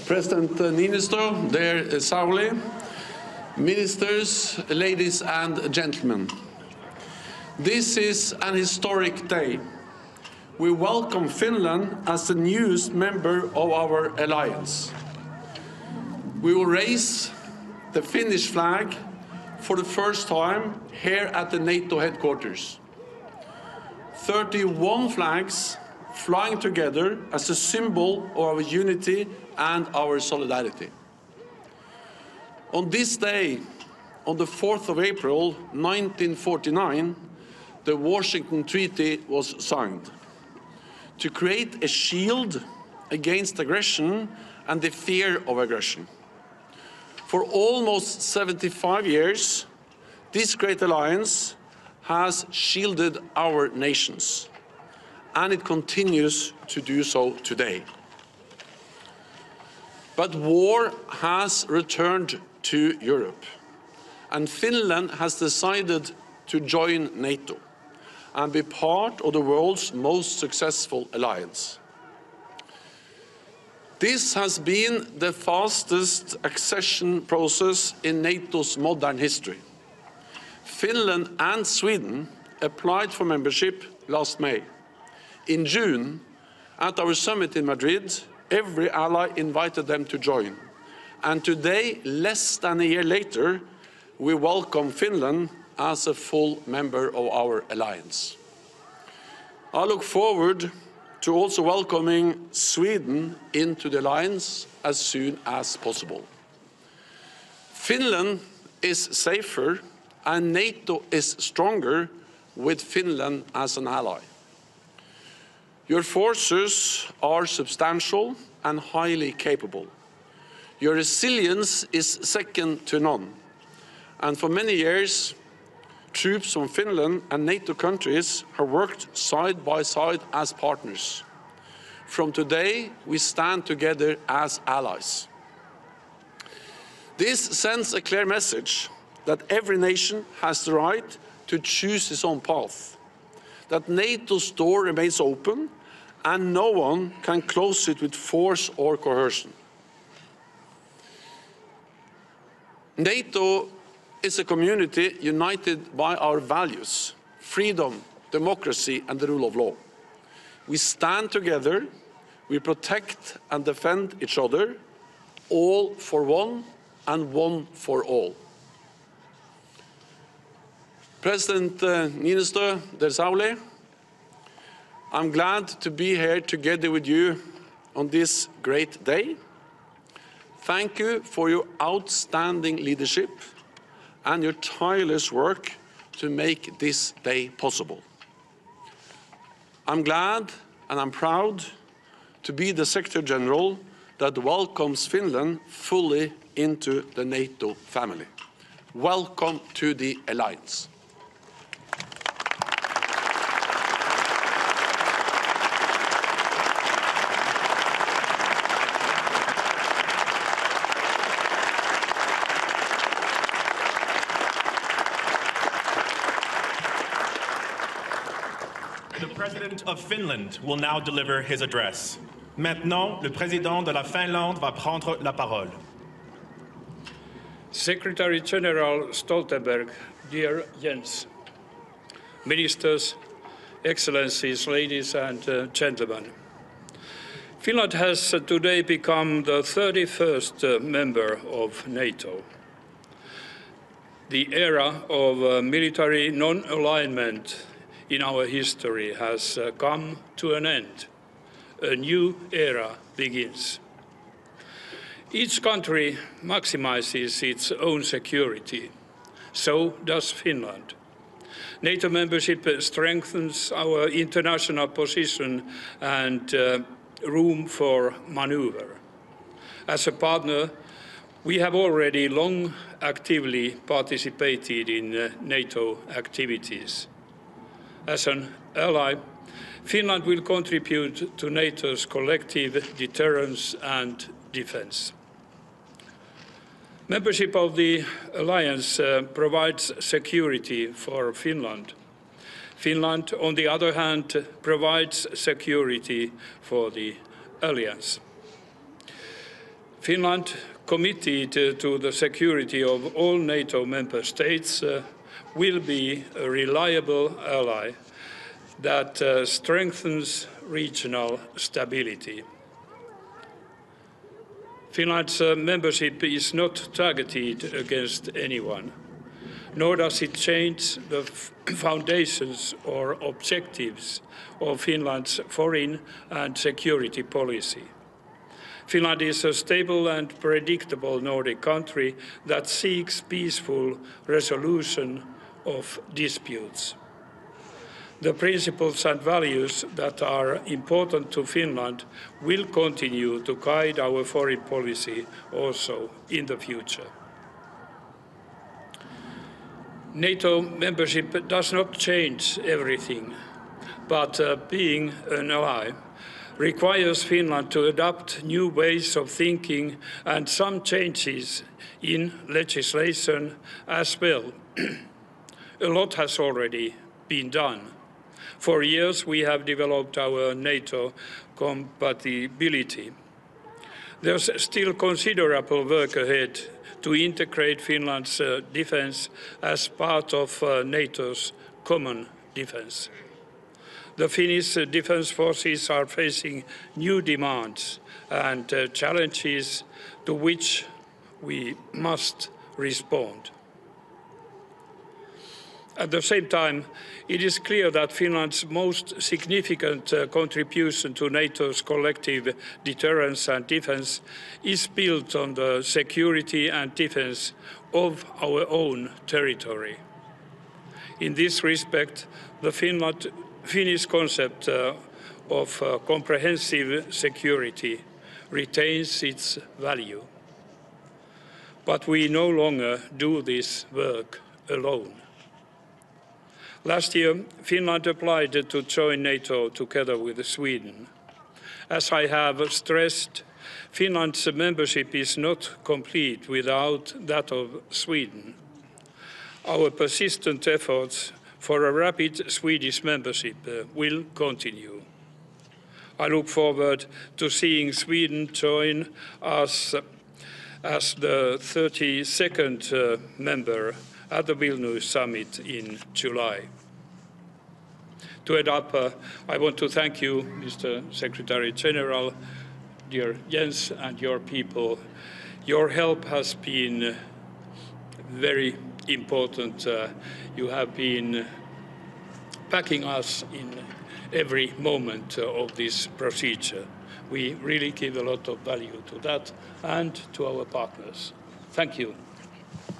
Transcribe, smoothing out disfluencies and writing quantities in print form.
President Niinistö, dear Sauli, ministers, ladies and gentlemen. This is an historic day. We welcome Finland as the newest member of our alliance. We will raise the Finnish flag for the first time here at the NATO headquarters. 31 flags flying together as a symbol of our unity and our solidarity. On this day, on the 4th of April 1949, the Washington Treaty was signed to create a shield against aggression and the fear of aggression. For almost 75 years, this great alliance has shielded our nations, and it continues to do so today. But war has returned to Europe, and Finland has decided to join NATO and be part of the world's most successful alliance. This has been the fastest accession process in NATO's modern history. Finland and Sweden applied for membership last May. In June, at our summit in Madrid, every ally invited them to join. And today, less than a year later, we welcome Finland as a full member of our alliance. I look forward to also welcoming Sweden into the alliance as soon as possible. Finland is safer and NATO is stronger with Finland as an ally. Your forces are substantial and highly capable. Your resilience is second to none. And for many years, troops from Finland and NATO countries have worked side by side as partners. From today, we stand together as allies. This sends a clear message that every nation has the right to choose its own path, that NATO's door remains open and no one can close it with force or coercion. NATO is a community united by our values: freedom, democracy, and the rule of law. We stand together, we protect and defend each other, all for one and one for all. President Niinistö, dear Sauli, I'm glad to be here together with you on this great day. Thank you for your outstanding leadership and your tireless work to make this day possible. I'm glad and I'm proud to be the Secretary General that welcomes Finland fully into the NATO family. Welcome to the alliance. The President of Finland will now deliver his address. Maintenant, le Président de la Finlande va prendre la parole. Secretary General Stoltenberg, dear Jens, ministers, excellencies, ladies and gentlemen. Finland has today become the 31st member of NATO. The era of military non-alignment in our history has come to an end. A new era begins. Each country maximizes its own security. So does Finland. NATO membership strengthens our international position and room for maneuver. As a partner, we have already long actively participated in NATO activities. As an ally, Finland will contribute to NATO's collective deterrence and defense. Membership of the alliance provides security for Finland. Finland, on the other hand, provides security for the alliance. Finland, committed to the security of all NATO member states, will be a reliable ally that strengthens regional stability. Finland's membership is not targeted against anyone, nor does it change the foundations or objectives of Finland's foreign and security policy. Finland is a stable and predictable Nordic country that seeks peaceful resolution of disputes. The principles and values that are important to Finland will continue to guide our foreign policy also in the future. NATO membership does not change everything, but being an ally requires Finland to adopt new ways of thinking and some changes in legislation as well. A lot has already been done. For years, we have developed our NATO compatibility. There's still considerable work ahead to integrate Finland's defense as part of NATO's common defense. The Finnish defense forces are facing new demands and challenges to which we must respond. At the same time, it is clear that Finland's most significant contribution to NATO's collective deterrence and defense is built on the security and defense of our own territory. In this respect, the Finnish concept of comprehensive security retains its value. But we no longer do this work alone. Last year, Finland applied to join NATO together with Sweden. As I have stressed, Finland's membership is not complete without that of Sweden. Our persistent efforts for a rapid Swedish membership will continue. I look forward to seeing Sweden join us as the 32nd member at the Vilnius summit in July. To add up, I want to thank you, Mr. Secretary General, dear Jens, and your people. Your help has been very important. You have been backing us in every moment of this procedure. We really give a lot of value to that and to our partners. Thank you.